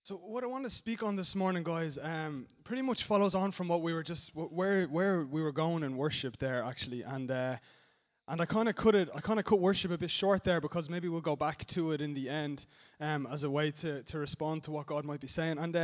So what I want to speak on this morning, guys, pretty much follows on from what we were just where we were going in worship there actually, and I kind of cut worship a bit short there because maybe we'll go back to it in the end, as a way to respond to what God might be saying. And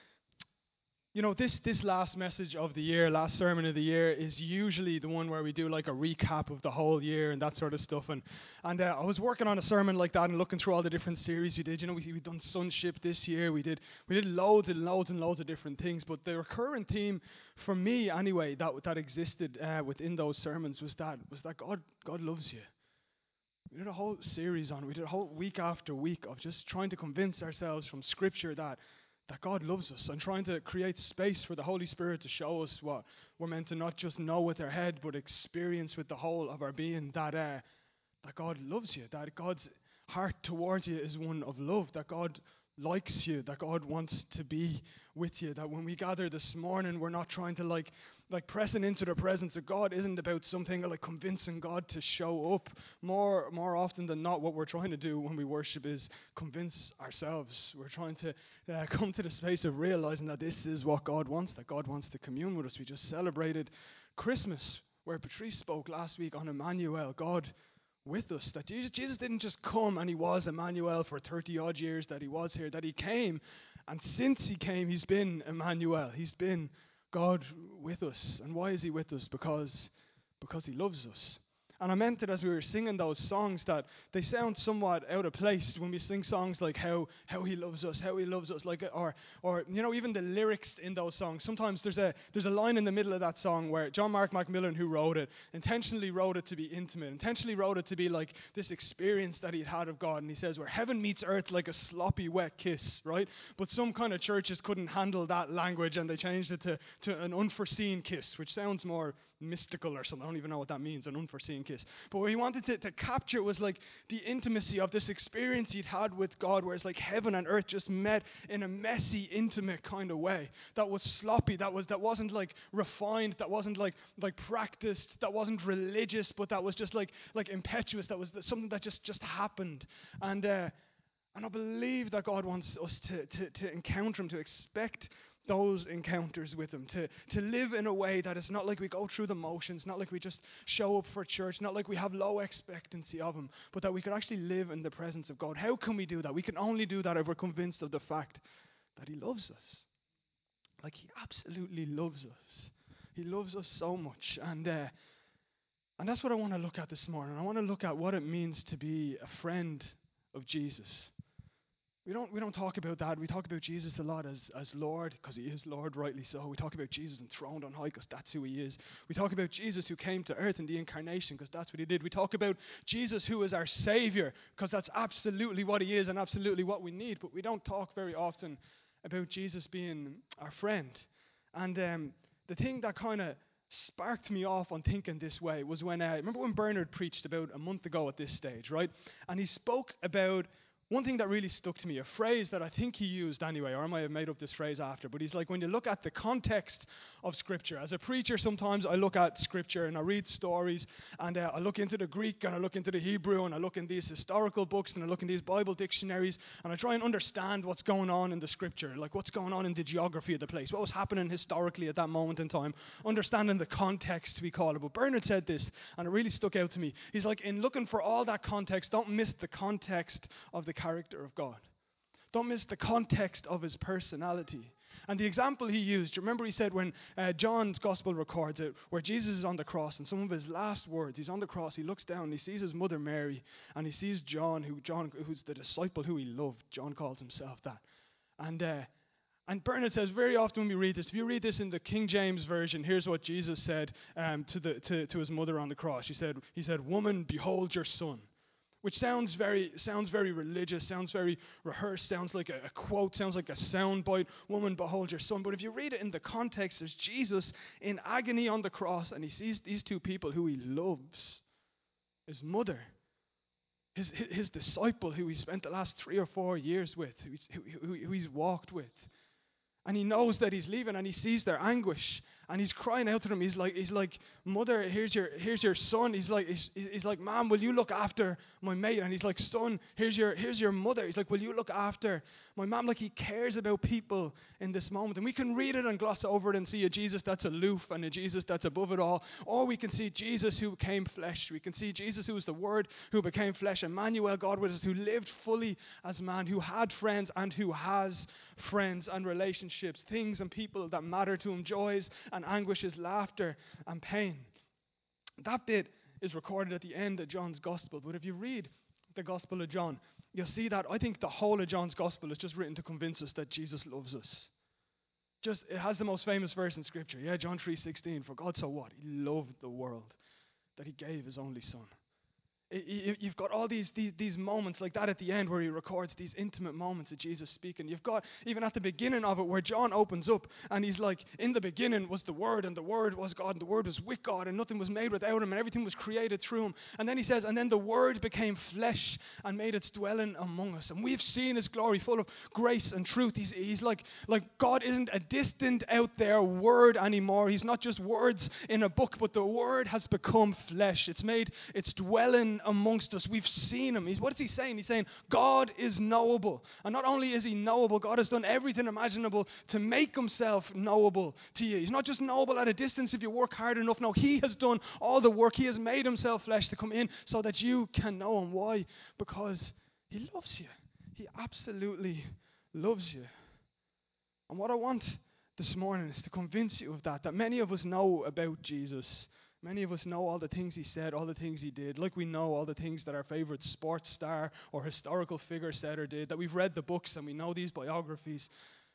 this last message of the year, last sermon of the year, is usually the one where we do like a recap of the whole year and that sort of stuff. And I was working on a sermon like that and looking through all the different series we did. We've done sonship this year. We did loads and loads and loads of different things. But the recurring theme for me, anyway, that existed within those sermons was that God loves you. We did a whole series on it. We did a whole week after week of just trying to convince ourselves from Scripture that God loves us and trying to create space for the Holy Spirit to show us what we're meant to not just know with our head, but experience with the whole of our being, that God loves you, that God's heart towards you is one of love, that God likes you, that God wants to be with you, that when we gather this morning, we're not trying to like pressing into the presence of God isn't about something like convincing God to show up. More often than not, what we're trying to do when we worship is convince ourselves. We're trying to come to the space of realizing that this is what God wants, that God wants to commune with us. We just celebrated Christmas, where Patrice spoke last week on Emmanuel, God with us. That Jesus didn't just come and he was Emmanuel for 30 odd years that he was here, that he came, and since he came, he's been Emmanuel. He's been God with us. And why is he with us? Because he loves us. And I meant it as we were singing those songs that they sound somewhat out of place when we sing songs like how he loves us, like or even the lyrics in those songs. Sometimes there's a line in the middle of that song where John Mark Macmillan, who wrote it, intentionally wrote it to be intimate, intentionally wrote it to be like this experience that he'd had of God. And he says, where heaven meets earth like a sloppy wet kiss, right? But some kind of churches couldn't handle that language and they changed it to an unforeseen kiss, which sounds more mystical or something. I don't even know what that means, an unforeseen kiss. But what he wanted to capture was like the intimacy of this experience he'd had with God, where it's like heaven and earth just met in a messy, intimate kind of way. That was sloppy, that wasn't like refined, that wasn't like practiced, that wasn't religious, but that was just like impetuous, that was something that just happened. And I believe that God wants us to encounter him, to expect those encounters with him, to live in a way that it's not like we go through the motions, not like we just show up for church, not like we have low expectancy of him, but that we could actually live in the presence of God. How can we do that? We can only do that if we're convinced of the fact that he loves us. Like he absolutely loves us. He loves us so much. And that's what I want to look at this morning. I want to look at what it means to be a friend of Jesus. We don't talk about that. We talk about Jesus a lot as Lord, because he is Lord, rightly so. We talk about Jesus enthroned on high, because that's who he is. We talk about Jesus who came to earth in the incarnation, because that's what he did. We talk about Jesus who is our Savior, because that's absolutely what he is and absolutely what we need. But we don't talk very often about Jesus being our friend. And the thing that kind of sparked me off on thinking this way was when, remember when Bernard preached about a month ago at this stage, right? And he spoke about one thing that really stuck to me, a phrase that I think he used anyway, or I might have made up this phrase after, but he's like, when you look at the context of Scripture. As a preacher, sometimes I look at Scripture and I read stories, and I look into the Greek and I look into the Hebrew, and I look in these historical books and I look in these Bible dictionaries, and I try and understand what's going on in the Scripture, like what's going on in the geography of the place, what was happening historically at that moment in time, understanding the context, we call it. But Bernard said this, and it really stuck out to me. He's like, in looking for all that context, don't miss the context of the character of God. Don't miss the context of his personality. And the example he used, remember he said when John's gospel records it, where Jesus is on the cross, and some of his last words, he's on the cross, he looks down, and he sees his mother Mary, and he sees John, who's the disciple who he loved. John calls himself that. And Bernard says very often when we read this, if you read this in the King James Version, here's what Jesus said to his mother on the cross. He said, "Woman, behold your son." Which sounds very religious, sounds very rehearsed, sounds like a quote, sounds like a soundbite. Woman, behold your son. But if you read it in the context, there's Jesus in agony on the cross, and he sees these two people who he loves, his mother, his disciple who he spent the last 3 or 4 years with, who he's walked with. And he knows that he's leaving, and he sees their anguish, and he's crying out to them. He's like, Mother, here's your son. He's like, Mom, will you look after my mate? And he's like, Son, here's your mother. He's like, will you look after my mom? Like, he cares about people in this moment. And we can read it and gloss over it and see a Jesus that's aloof and a Jesus that's above it all. Or we can see Jesus who became flesh. We can see Jesus who was the Word who became flesh. Emmanuel, God with us, who lived fully as man, who had friends and who has friends and relationships, things and people that matter to him, joys and anguishes, laughter and pain. That bit is recorded at the end of John's Gospel. But if you read the Gospel of John, you'll see that I think the whole of John's Gospel is just written to convince us that Jesus loves us. It has the most famous verse in Scripture. Yeah, John 3:16. For God so what? He loved the world that he gave his only son. You've got all these moments like that at the end where he records these intimate moments of Jesus speaking. You've got even at the beginning of it where John opens up and he's like, in the beginning was the Word, and the Word was God, and the Word was with God, and nothing was made without him, and everything was created through him. And then he says, and then the Word became flesh and made its dwelling among us. And we've seen his glory full of grace and truth. He's like God isn't a distant out there word anymore. He's not just words in a book, but the Word has become flesh. It's made its dwelling amongst us. We've seen him. What is he saying? He's saying God is knowable. And not only is he knowable, God has done everything imaginable to make himself knowable to you. He's not just knowable at a distance if you work hard enough. No, he has done all the work. He has made himself flesh to come in so that you can know him. Why? Because he loves you. He absolutely loves you. And what I want this morning is to convince you of that many of us know about Jesus. Many of us know all the things he said, all the things he did, like we know all the things that our favorite sports star or historical figure said or did, that we've read the books and we know these biographies.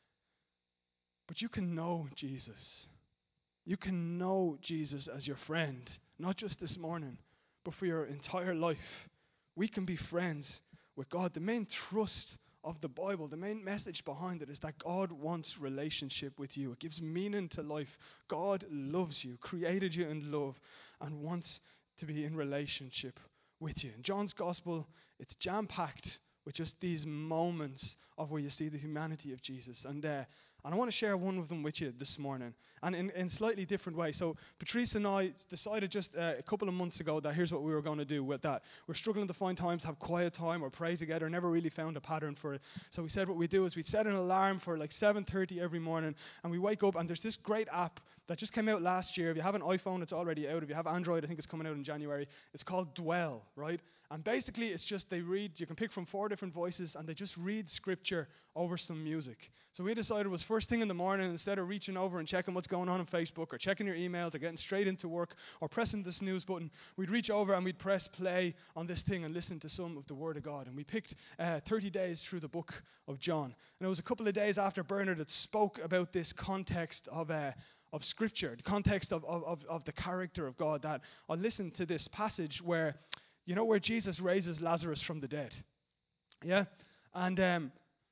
But you can know Jesus. You can know Jesus as your friend, not just this morning, but for your entire life. We can be friends with God. The main thrust of the Bible, the main message behind it is that God wants relationship with you. It gives meaning to life. God loves you, created you in love, and wants to be in relationship with you. In John's Gospel, it's jam-packed with just these moments of where you see the humanity of Jesus. And I want to share one of them with you this morning, and in slightly different way. So Patrice and I decided just a couple of months ago that here's what we were going to do with that. We're struggling to find times, have quiet time or pray together, never really found a pattern for it. So we said what we do is we set an alarm for like 7:30 every morning, and we wake up, and there's this great app that just came out last year. If you have an iPhone, it's already out. If you have Android, I think it's coming out in January. It's called Dwell, right? And basically, it's just you can pick from 4 different voices, and they just read scripture over some music. So we decided it was first thing in the morning, instead of reaching over and checking what's going on Facebook or checking your emails or getting straight into work or pressing the snooze button, we'd reach over and we'd press play on this thing and listen to some of the Word of God. And we picked 30 days through the book of John. And it was a couple of days after Bernard had spoke about this context of Scripture, the context of the character of God, that I listened to this passage where Jesus raises Lazarus from the dead. Yeah? And man,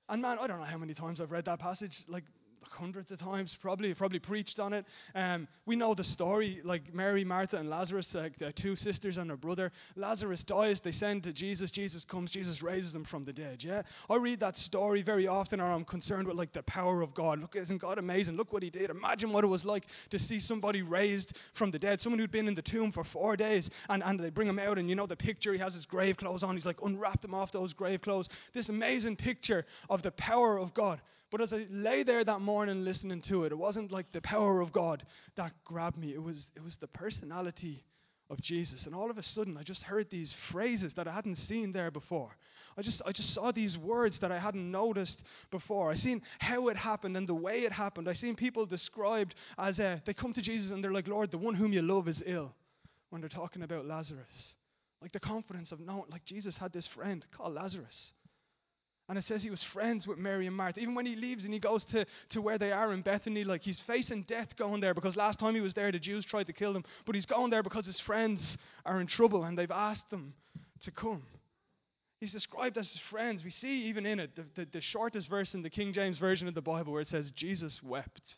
I don't know how many times I've read that passage, like hundreds of times, probably preached on it. We know the story, like Mary, Martha, and Lazarus, two sisters and a brother. Lazarus dies, they send to Jesus. Jesus comes, Jesus raises him from the dead. Yeah, I read that story very often, or I'm concerned with like the power of God. Look, isn't God amazing? Look what he did. Imagine what it was like to see somebody raised from the dead, someone who'd been in the tomb for 4 days, and they bring him out, and the picture, he has his grave clothes on. He's like unwrapped them off those grave clothes. This amazing picture of the power of God. But as I lay there that morning listening to it, it wasn't like the power of God that grabbed me. It was the personality of Jesus. And all of a sudden, I just heard these phrases that I hadn't seen there before. I just saw these words that I hadn't noticed before. I seen how it happened and the way it happened. I seen people described as they come to Jesus and they're like, Lord, the one whom you love is ill, when they're talking about Lazarus. Like the confidence of knowing, like Jesus had this friend called Lazarus. And it says he was friends with Mary and Martha. Even when he leaves and he goes to where they are in Bethany, like he's facing death going there, because last time he was there, the Jews tried to kill him. But he's going there because his friends are in trouble and they've asked him to come. He's described as his friends. We see even in it, the shortest verse in the King James Version of the Bible, where it says, Jesus wept.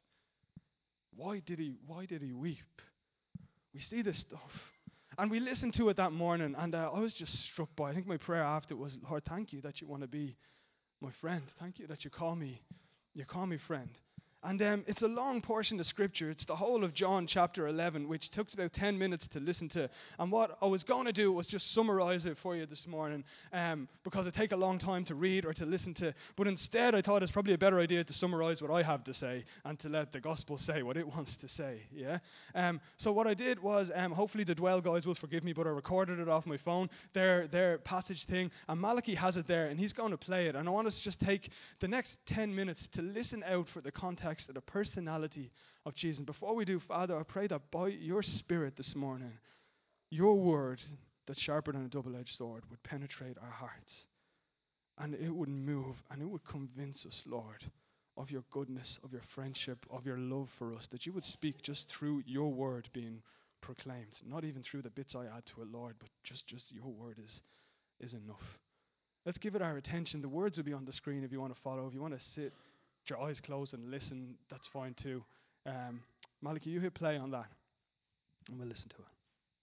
Why did he weep? We see this stuff. And we listened to it that morning, and I was just struck by, I think my prayer after it was, Lord, thank you that you want to be my friend. Thank you that you call me friend. And it's a long portion of scripture. It's the whole of John chapter 11, which took about 10 minutes to listen to. And what I was going to do was just summarize it for you this morning, because it take a long time to read or to listen to. But instead, I thought it's probably a better idea to summarize what I have to say and to let the gospel say what it wants to say. Yeah. So what I did was, hopefully the Dwell guys will forgive me, but I recorded it off my phone, their passage thing, and Malachi has it there, and he's going to play it. And I want us to just take the next 10 minutes to listen out for the context of the personality of Jesus. And before we do, Father, I pray that by your Spirit this morning, your word that's sharper than a double-edged sword would penetrate our hearts, and it would move, and it would convince us, Lord, of your goodness, of your friendship, of your love for us, that you would speak just through your word being proclaimed, not even through the bits I add to it, Lord, but just your word is enough. Let's give it our attention. The words will be on the screen if you want to follow. If you want to sit with your eyes closed and listen, that's fine too. Malachi, you hit play on that, and we'll listen to it.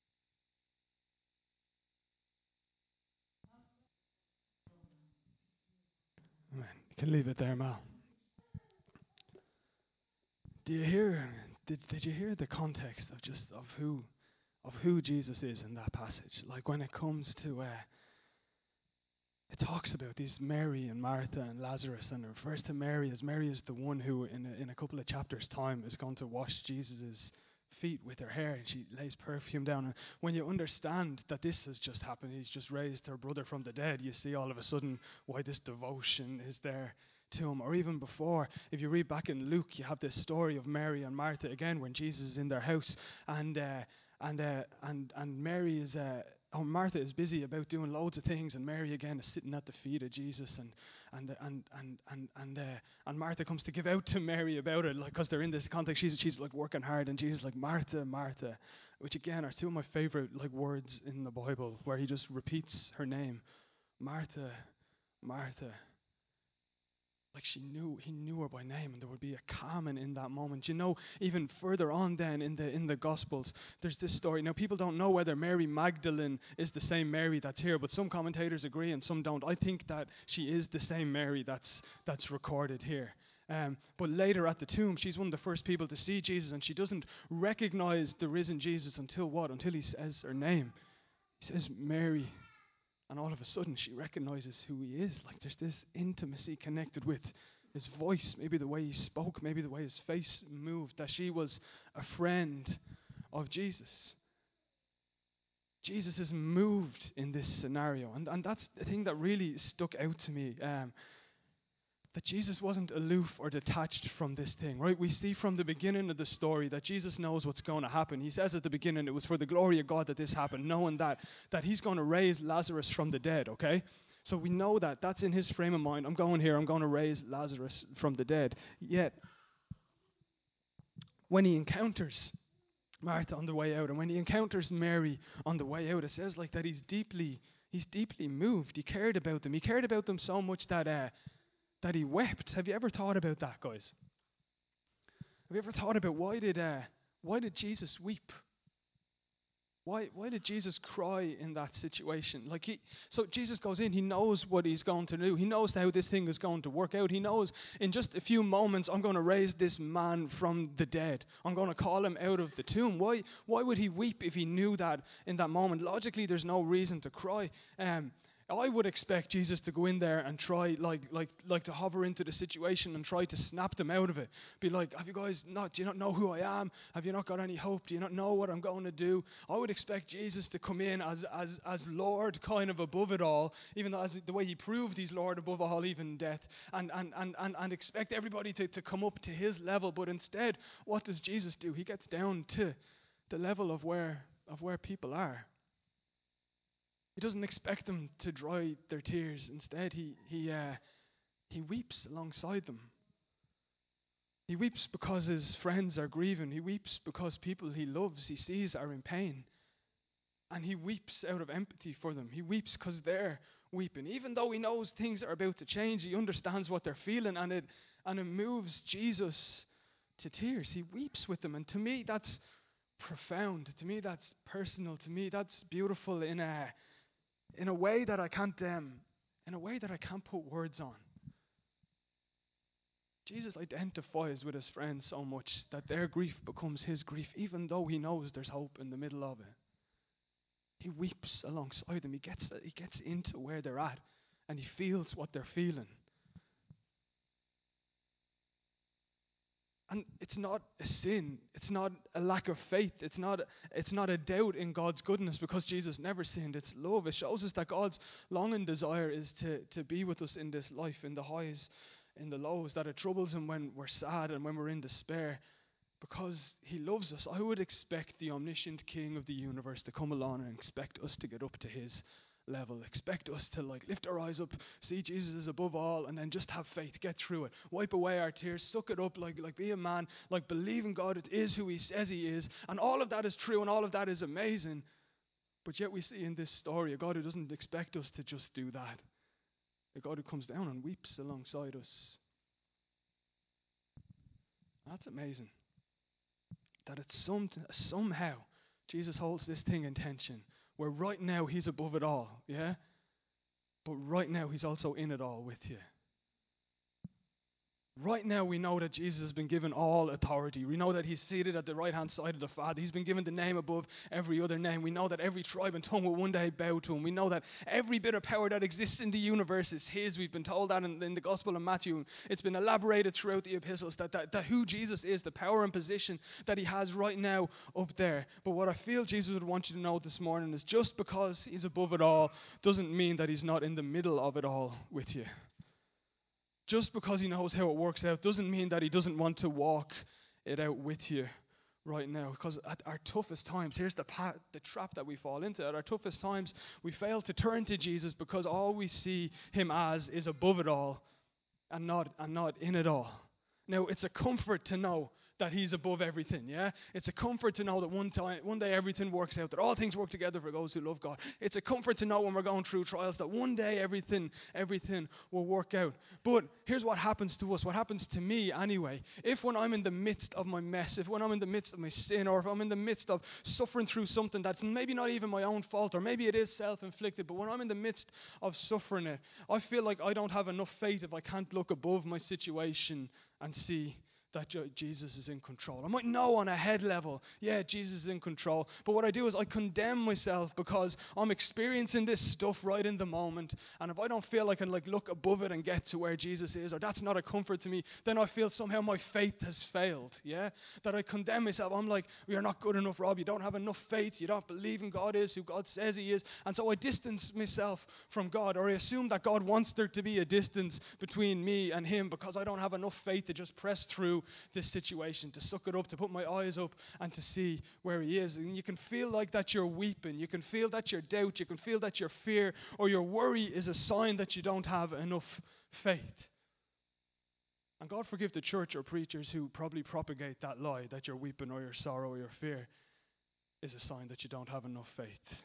Amen. You can leave it there, Mal. Do you hear? Did you hear the context of who Jesus is in that passage? Like when it comes to it talks about these Mary and Martha and Lazarus, and it refers to Mary as the one who in a couple of chapters' time is going to wash Jesus' feet with her hair, and she lays perfume down. And when you understand that this has just happened, he's just raised her brother from the dead, you see all of a sudden why this devotion is there to him. Or even before, if you read back in Luke, you have this story of Mary and Martha again when Jesus is in their house, and Mary is Martha is busy about doing loads of things, and Mary again is sitting at the feet of Jesus, and Martha comes to give out to Mary about it, like, because they're in this context. She's like working hard, and Jesus is like, Martha, Martha, which again are two of my favorite like words in the Bible, where he just repeats her name, Martha, Martha. Like he knew her by name, and there would be a calming in that moment. You know, even further on then in the Gospels, there's this story. Now, people don't know whether Mary Magdalene is the same Mary that's here, but some commentators agree and some don't. I think that she is the same Mary that's recorded here. But later at the tomb, she's one of the first people to see Jesus, and she doesn't recognize the risen Jesus until what? Until he says her name. He says, Mary. And all of a sudden, she recognizes who he is. Like there's this intimacy connected with his voice, maybe the way he spoke, maybe the way his face moved, that she was a friend of Jesus. Jesus is moved in this scenario. And that's the thing that really stuck out to me. That Jesus wasn't aloof or detached from this thing, right? We see from the beginning of the story that Jesus knows what's going to happen. He says at the beginning it was for the glory of God that this happened, knowing that he's going to raise Lazarus from the dead, okay? So we know that. That's in his frame of mind. I'm going to raise Lazarus from the dead. Yet, when he encounters Martha on the way out, and when he encounters Mary on the way out, it says like that he's deeply moved. He cared about them. He cared about them so much that he wept. Have you ever thought about that, guys? Have you ever thought about why did Jesus weep? Why did Jesus cry in that situation? So Jesus goes in, he knows what he's going to do. He knows how this thing is going to work out. He knows in just a few moments, I'm going to raise this man from the dead. I'm going to call him out of the tomb. Why would he weep if he knew that in that moment? Logically, there's no reason to cry. I would expect Jesus to go in there and try like to hover into the situation and try to snap them out of it. Be like, do you not know who I am? Have you not got any hope? Do you not know what I'm going to do? I would expect Jesus to come in as Lord, kind of above it all, even though as the way he proved he's Lord above all, even death, and expect everybody to come up to his level. But instead, what does Jesus do? He gets down to the level of where people are. He doesn't expect them to dry their tears. Instead, he weeps alongside them. He weeps because his friends are grieving. He weeps because people he loves, he sees, are in pain. And he weeps out of empathy for them. He weeps because they're weeping. Even though he knows things are about to change, he understands what they're feeling, and it moves Jesus to tears. He weeps with them. And to me, that's profound. To me, that's personal. To me, that's beautiful in a way that I can't put words on. Jesus identifies with his friends so much that their grief becomes his grief, even though he knows there's hope in the middle of it. He weeps alongside them. He gets into where they're at, and he feels what they're feeling. And it's not a sin. It's not a lack of faith. It's not a doubt in God's goodness because Jesus never sinned. It's love. It shows us that God's longing desire is to be with us in this life, in the highs, in the lows, that it troubles him when we're sad and when we're in despair because he loves us. I would expect the omniscient King of the universe to come along and expect us to get up to his level. Expect us to lift our eyes up, see Jesus is above all, and then just have faith, get through it, wipe away our tears, suck it up, be a man, believe in God, it is who he says he is, and all of that is true and all of that is amazing. But yet we see in this story a God who doesn't expect us to just do that, a God who comes down and weeps alongside us. That's amazing, that it's somehow Jesus holds this thing in tension where right now he's above it all, yeah? But right now he's also in it all with you. Right now we know that Jesus has been given all authority. We know that he's seated at the right-hand side of the Father. He's been given the name above every other name. We know that every tribe and tongue will one day bow to him. We know that every bit of power that exists in the universe is his. We've been told that in the Gospel of Matthew. It's been elaborated throughout the epistles that who Jesus is, the power and position that he has right now up there. But what I feel Jesus would want you to know this morning is just because he's above it all doesn't mean that he's not in the middle of it all with you. Just because he knows how it works out doesn't mean that he doesn't want to walk it out with you right now. Because at our toughest times, here's the trap that we fall into. At our toughest times, we fail to turn to Jesus because all we see him as is above it all and not in it all. Now, it's a comfort to know that he's above everything, yeah? It's a comfort to know that one day everything works out, that all things work together for those who love God. It's a comfort to know when we're going through trials that one day everything will work out. But here's what happens to us, what happens to me anyway. If when I'm in the midst of my mess, if when I'm in the midst of my sin, or if I'm in the midst of suffering through something that's maybe not even my own fault, or maybe it is self-inflicted, but when I'm in the midst of suffering it, I feel like I don't have enough faith if I can't look above my situation and see that Jesus is in control. I might know on a head level, yeah, Jesus is in control. But what I do is I condemn myself because I'm experiencing this stuff right in the moment. And if I don't feel I can look above it and get to where Jesus is, or that's not a comfort to me, then I feel somehow my faith has failed, yeah? That I condemn myself. I'm like, you're not good enough, Rob. You don't have enough faith. You don't believe in God is who God says he is. And so I distance myself from God, or I assume that God wants there to be a distance between me and him because I don't have enough faith to just press through this situation, to suck it up, to put my eyes up and to see where he is. And you can feel like that you're weeping. You can feel that your doubt. You can feel that your fear or your worry is a sign that you don't have enough faith. And God forgive the church or preachers who probably propagate that lie that your weeping or your sorrow or your fear is a sign that you don't have enough faith.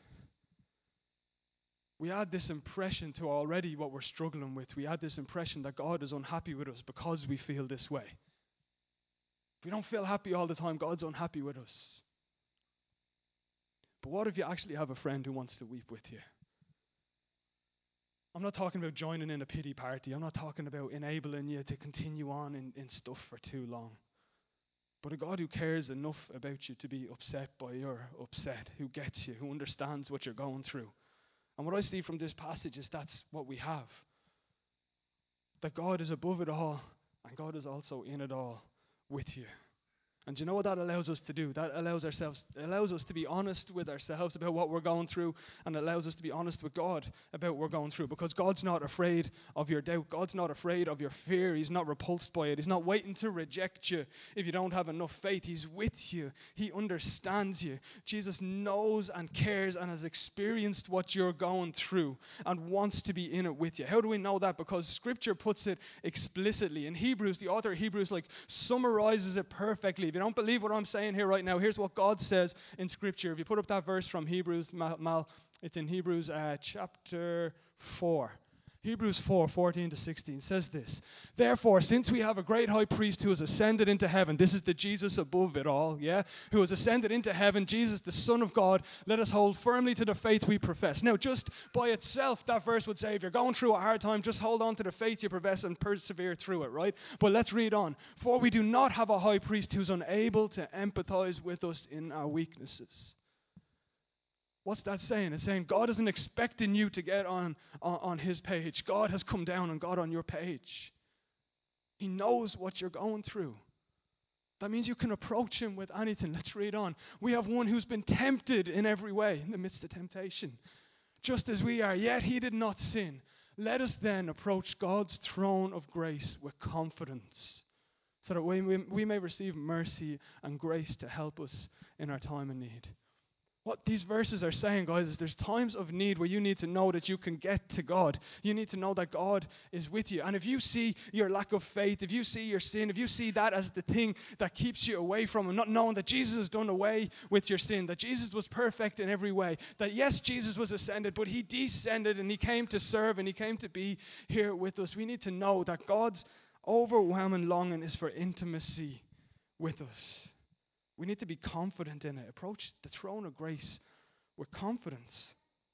We add this impression to already what we're struggling with. We add this impression that God is unhappy with us because we feel this way. If we don't feel happy all the time, God's unhappy with us. But what if you actually have a friend who wants to weep with you? I'm not talking about joining in a pity party. I'm not talking about enabling you to continue on in stuff for too long. But a God who cares enough about you to be upset by your upset, who gets you, who understands what you're going through. And what I see from this passage is that's what we have. That God is above it all, and God is also in it all with you. And do you know what that allows us to do? That allows us to be honest with ourselves about what we're going through, and allows us to be honest with God about what we're going through. Because God's not afraid of your doubt. God's not afraid of your fear. He's not repulsed by it. He's not waiting to reject you if you don't have enough faith. He's with you. He understands you. Jesus knows and cares and has experienced what you're going through and wants to be in it with you. How do we know that? Because Scripture puts it explicitly. In Hebrews, the author of Hebrews summarizes it perfectly. If you don't believe what I'm saying here right now, here's what God says in Scripture. If you put up that verse from Hebrews, Mal, it's in Hebrews chapter 4. Hebrews 4:14-16 says this. Therefore, since we have a great high priest who has ascended into heaven, this is the Jesus above it all, yeah? Who has ascended into heaven, Jesus, the Son of God, let us hold firmly to the faith we profess. Now, just by itself, that verse would say, if you're going through a hard time, just hold on to the faith you profess and persevere through it, right? But let's read on. For we do not have a high priest who's unable to empathize with us in our weaknesses. What's that saying? It's saying God isn't expecting you to get on his page. God has come down and got on your page. He knows what you're going through. That means you can approach him with anything. Let's read on. We have one who's been tempted in every way in the midst of temptation, just as we are, yet he did not sin. Let us then approach God's throne of grace with confidence, so that we may receive mercy and grace to help us in our time of need. What these verses are saying, guys, is there's times of need where you need to know that you can get to God. You need to know that God is with you. And if you see your lack of faith, if you see your sin, if you see that as the thing that keeps you away from Him, not knowing that Jesus has done away with your sin, that Jesus was perfect in every way, that yes, Jesus was ascended, but He descended and He came to serve and He came to be here with us. We need to know that God's overwhelming longing is for intimacy with us. We need to be confident in it. Approach the throne of grace with confidence.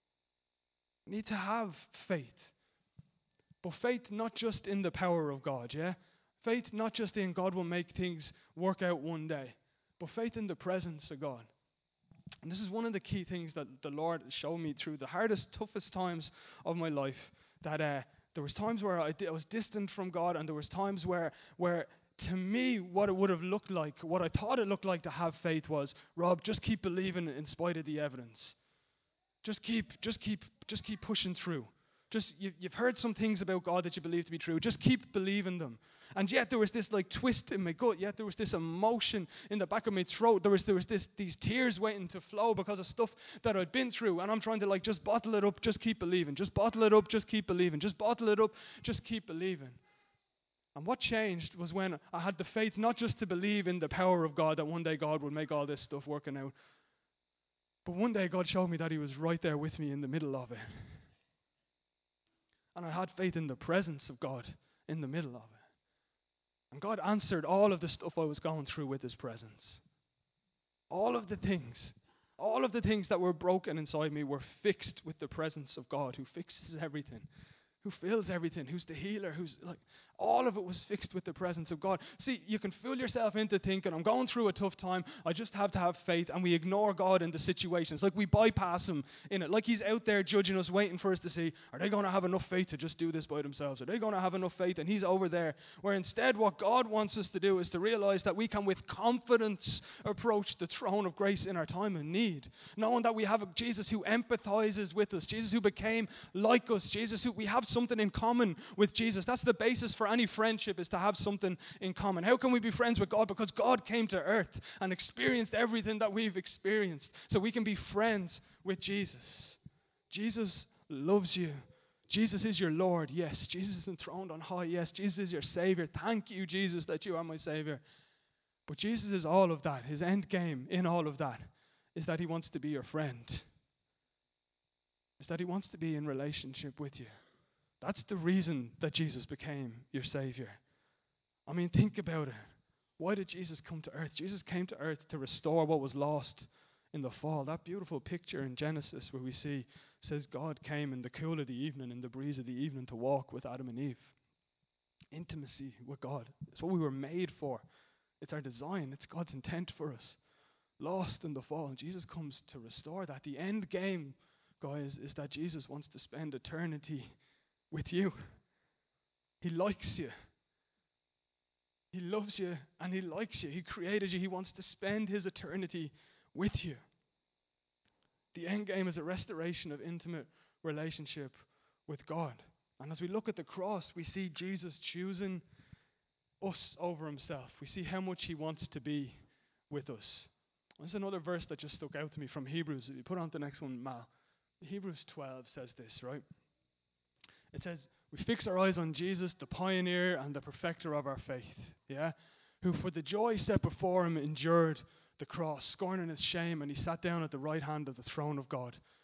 We need to have faith. But faith not just in the power of God, yeah? Faith not just in God will make things work out one day, but faith in the presence of God. And this is one of the key things that the Lord showed me through the hardest, toughest times of my life, that there was times where I was distant from God, and there was times where to me, what it would have looked like, what I thought it looked like to have faith was, Rob, just keep believing in spite of the evidence. Just keep pushing through. You've heard some things about God that you believe to be true. Just keep believing them. And yet there was this like twist in my gut. Yet there was this emotion in the back of my throat. There was these tears waiting to flow because of stuff that I'd been through. And I'm trying to like just bottle it up, just keep believing. Just bottle it up, just keep believing. Just bottle it up, just keep believing. And what changed was when I had the faith not just to believe in the power of God, that one day God would make all this stuff working out, but one day God showed me that He was right there with me in the middle of it. And I had faith in the presence of God in the middle of it. And God answered all of the stuff I was going through with His presence. All of the things that were broken inside me were fixed with the presence of God, who fixes everything, who fills everything, who's the healer, who's like, all of it was fixed with the presence of God. See, you can fool yourself into thinking, I'm going through a tough time, I just have to have faith, and we ignore God in the situations. Like we bypass Him in it. Like He's out there judging us, waiting for us to see, are they going to have enough faith to just do this by themselves? Are they going to have enough faith? And He's over there. Where instead what God wants us to do is to realize that we can with confidence approach the throne of grace in our time of need. Knowing that we have a Jesus who empathizes with us, Jesus who became like us, Jesus who we have something in common with Jesus. That's the basis for any friendship, is to have something in common. How can we be friends with God? Because God came to earth and experienced everything that we've experienced. So we can be friends with Jesus. Jesus loves you. Jesus is your Lord. Yes. Jesus is enthroned on high. Yes. Jesus is your Savior. Thank you, Jesus, that you are my Savior. But Jesus is all of that. His end game in all of that is that He wants to be your friend. Is that He wants to be in relationship with you. That's the reason that Jesus became your Savior. I mean, think about it. Why did Jesus come to earth? Jesus came to earth to restore what was lost in the fall. That beautiful picture in Genesis where we see, says God came in the cool of the evening, in the breeze of the evening, to walk with Adam and Eve. Intimacy with God. It's what we were made for. It's our design. It's God's intent for us. Lost in the fall. And Jesus comes to restore that. The end game, guys, is that Jesus wants to spend eternity with you. He likes you. He loves you and He likes you. He created you. He wants to spend His eternity with you. The end game is a restoration of intimate relationship with God. And as we look at the cross, we see Jesus choosing us over Himself. We see how much He wants to be with us. There's another verse that just stuck out to me from Hebrews. If you put on the next one, Mal. Hebrews 12 says this, right? It says, we fix our eyes on Jesus, the pioneer and the perfecter of our faith, yeah? Who for the joy set before Him endured the cross, scorning its shame, and He sat down at the right hand of the throne of God.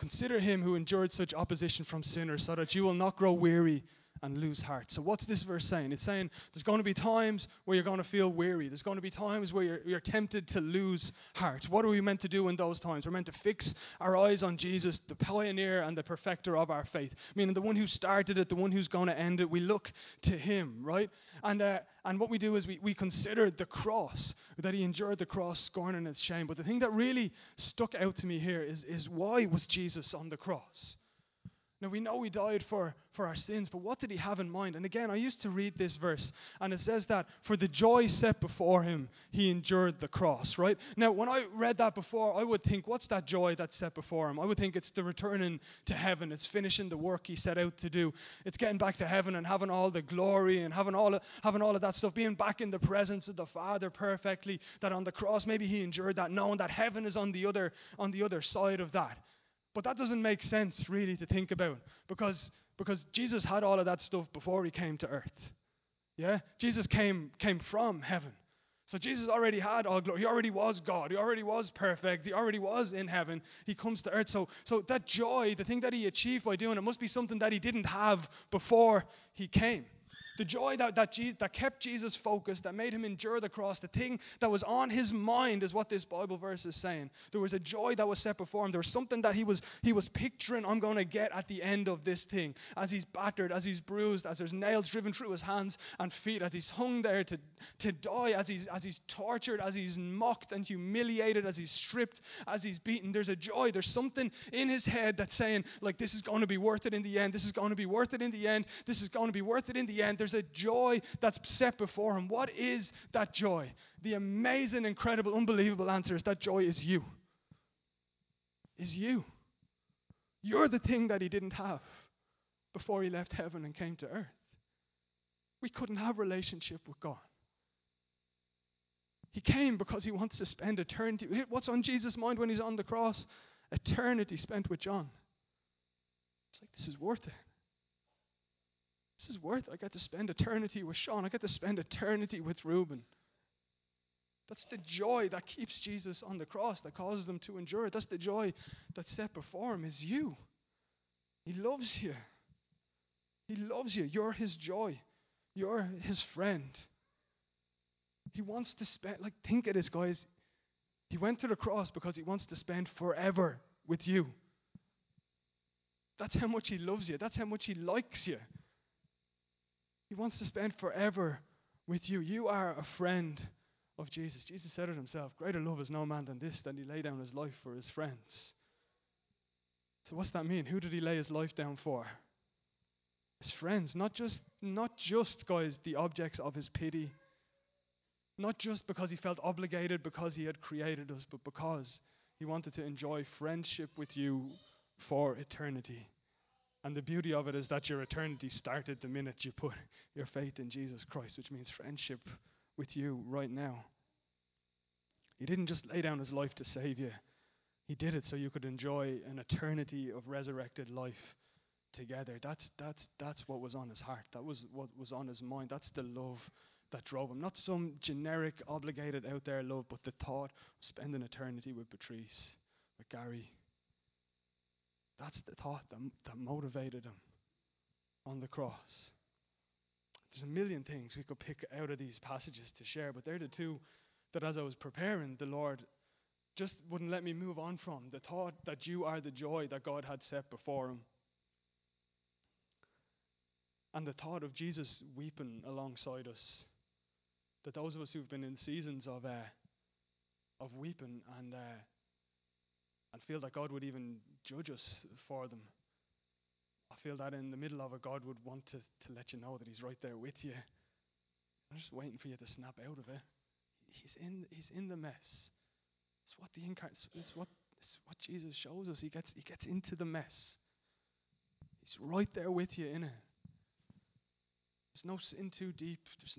Consider him who endured such opposition from sinners so that you will not grow weary and lose heart. So what's this verse saying? It's saying there's going to be times where you're going to feel weary. There's going to be times where you're tempted to lose heart. What are we meant to do in those times? We're meant to fix our eyes on Jesus, the pioneer and the perfecter of our faith, meaning the one who started it, the one who's going to end it. We look to him, right? And what we do is we consider the cross, that he endured the cross, scorning its shame. But the thing that really stuck out to me here is why was Jesus on the cross? Now, we know he died for our sins, but what did he have in mind? And again, I used to read this verse, and it says that for the joy set before him, he endured the cross, right? Now, when I read that before, I would think, what's that joy that's set before him? I would think it's the returning to heaven. It's finishing the work he set out to do. It's getting back to heaven and having all the glory and having all of that stuff, being back in the presence of the Father perfectly, that on the cross, maybe he endured that, knowing that heaven is on the other side of that. But that doesn't make sense, really, to think about, because Jesus had all of that stuff before he came to earth. Yeah? Jesus came from heaven. So Jesus already had all glory. He already was God. He already was perfect. He already was in heaven. He comes to earth. So that joy, the thing that he achieved by doing it, must be something that he didn't have before he came. The joy that kept Jesus focused, that made him endure the cross, the thing that was on his mind is what this Bible verse is saying. There was a joy that was set before him. There was something that he was picturing, I'm going to get at the end of this thing. As he's battered, as he's bruised, as there's nails driven through his hands and feet, as he's hung there to die, as he's tortured, as he's mocked and humiliated, as he's stripped, as he's beaten. There's a joy. There's something in his head that's saying, like, this is going to be worth it in the end. This is going to be worth it in the end. This is going to be worth it in the end. There's a joy that's set before him. What is that joy? The amazing, incredible, unbelievable answer is that joy is you. Is you. You're the thing that he didn't have before he left heaven and came to earth. We couldn't have relationship with God. He came because he wants to spend eternity. What's on Jesus' mind when he's on the cross? Eternity spent with John. It's like, this is worth it. This is worth it. I get to spend eternity with Sean. I get to spend eternity with Reuben. That's the joy that keeps Jesus on the cross, that causes him to endure it. That's the joy that's set before him, is you. He loves you. He loves you. You're his joy. You're his friend. He wants to spend, like, think of this, guys. He went to the cross because he wants to spend forever with you. That's how much he loves you. That's how much he likes you. He wants to spend forever with you. You are a friend of Jesus. Jesus said it himself. Greater love is no man than this, than he lay down his life for his friends. So what's that mean? Who did he lay his life down for? His friends. Not just, guys, the objects of his pity. Not just because he felt obligated because he had created us, but because he wanted to enjoy friendship with you for eternity. And the beauty of it is that your eternity started the minute you put your faith in Jesus Christ, which means friendship with you right now. He didn't just lay down his life to save you. He did it so you could enjoy an eternity of resurrected life together. That's what was on his heart. That was what was on his mind. That's the love that drove him. Not some generic, obligated, out there love, but the thought of spending eternity with Patrice, with Gary. That's the thought that motivated him on the cross. There's a million things we could pick out of these passages to share, but they're the two that, as I was preparing, the Lord just wouldn't let me move on from. The thought that you are the joy that God had set before him. And the thought of Jesus weeping alongside us. That those of us who've been in seasons of weeping and feel that God would even judge us for them. I feel that in the middle of it, God would want to let you know that he's right there with you. I'm just waiting for you to snap out of it. He's in the mess. It's what Jesus shows us. He gets into the mess. He's right there with you in it. There's no sin too deep. There's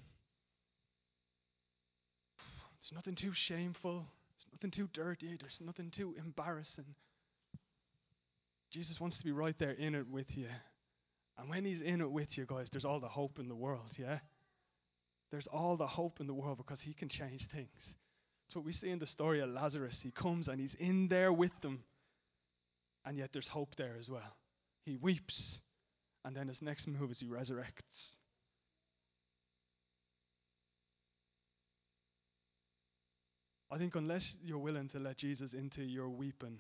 nothing too shameful. There's nothing too dirty. There's nothing too embarrassing. Jesus wants to be right there in it with you. And when he's in it with you, guys, there's all the hope in the world, yeah? There's all the hope in the world because he can change things. That's what we see in the story of Lazarus. He comes and he's in there with them. And yet there's hope there as well. He weeps, and then his next move is he resurrects. I think unless you're willing to let Jesus into your weeping,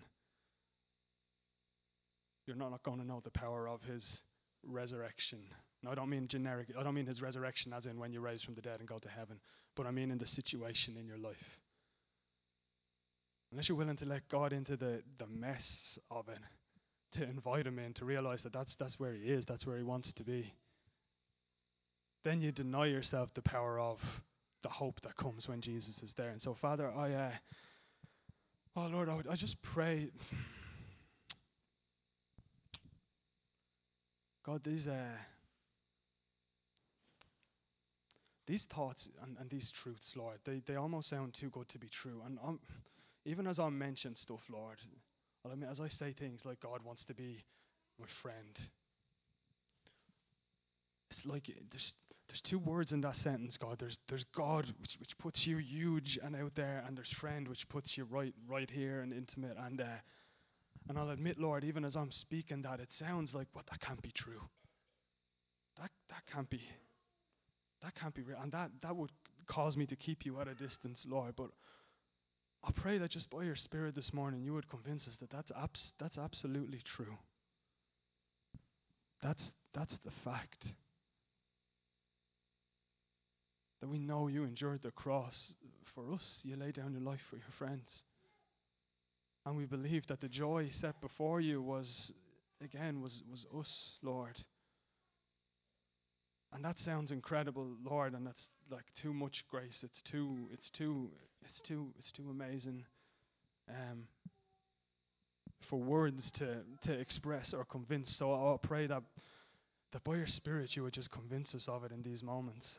you're not going to know the power of his resurrection. No, I don't mean generic. I don't mean his resurrection as in when you rise from the dead and go to heaven, but I mean in the situation in your life. Unless you're willing to let God into the mess of it, to invite him in, to realize that that's where he is, that's where he wants to be, then you deny yourself the power of the hope that comes when Jesus is there. And so, Father, oh Lord, I just pray, God, these thoughts and these truths, Lord, they almost sound too good to be true. And even as I mention stuff, Lord, I mean, as I say things like God wants to be my friend, it's like there's two words in that sentence, God. There's God, which puts you huge and out there, and there's friend, which puts you right here and intimate. And I'll admit, Lord, even as I'm speaking that, it sounds like, but that can't be true. That can't be. That can't be real. And that would cause me to keep you at a distance, Lord. But I pray that just by your Spirit this morning, you would convince us that that's absolutely true. That's the fact. That we know you endured the cross for us. You laid down your life for your friends. And we believe that the joy set before you was us, Lord. And that sounds incredible, Lord, and that's like too much grace. It's too amazing for words to express or convince. So I'll pray that by your Spirit you would just convince us of it in these moments.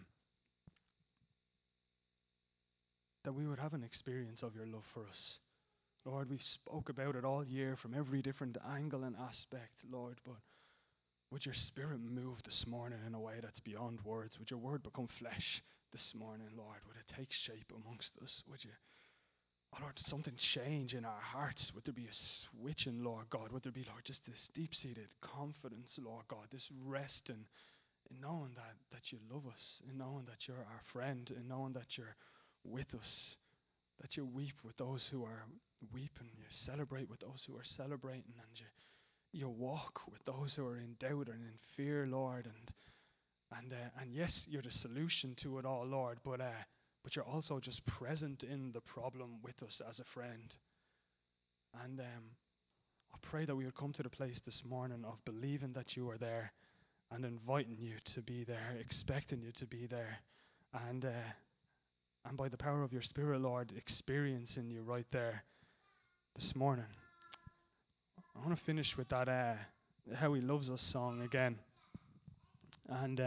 That we would have an experience of your love for us. Lord, we've spoke about it all year from every different angle and aspect, Lord, but would your Spirit move this morning in a way that's beyond words? Would your word become flesh this morning, Lord? Would it take shape amongst us? Would you, oh Lord, something change in our hearts? Would there be a switching, Lord God? Would there be, Lord, just this deep-seated confidence, Lord God, this rest in knowing that you love us, in knowing that you're our friend, in knowing that you're with us, that you weep with those who are weeping, you celebrate with those who are celebrating, and you walk with those who are in doubt and in fear, Lord, and yes, you're the solution to it all, Lord, but you're also just present in the problem with us as a friend. And I pray that we would come to the place this morning of believing that you are there and inviting you to be there, expecting you to be there, and by the power of your Spirit, Lord, experiencing you right there this morning. I want to finish with that How He Loves Us song again. And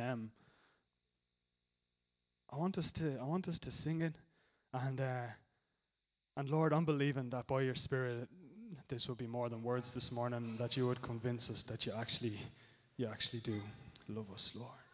I want us to sing it, and Lord, I'm believing that by your Spirit this will be more than words this morning, that you would convince us that you actually do love us, Lord.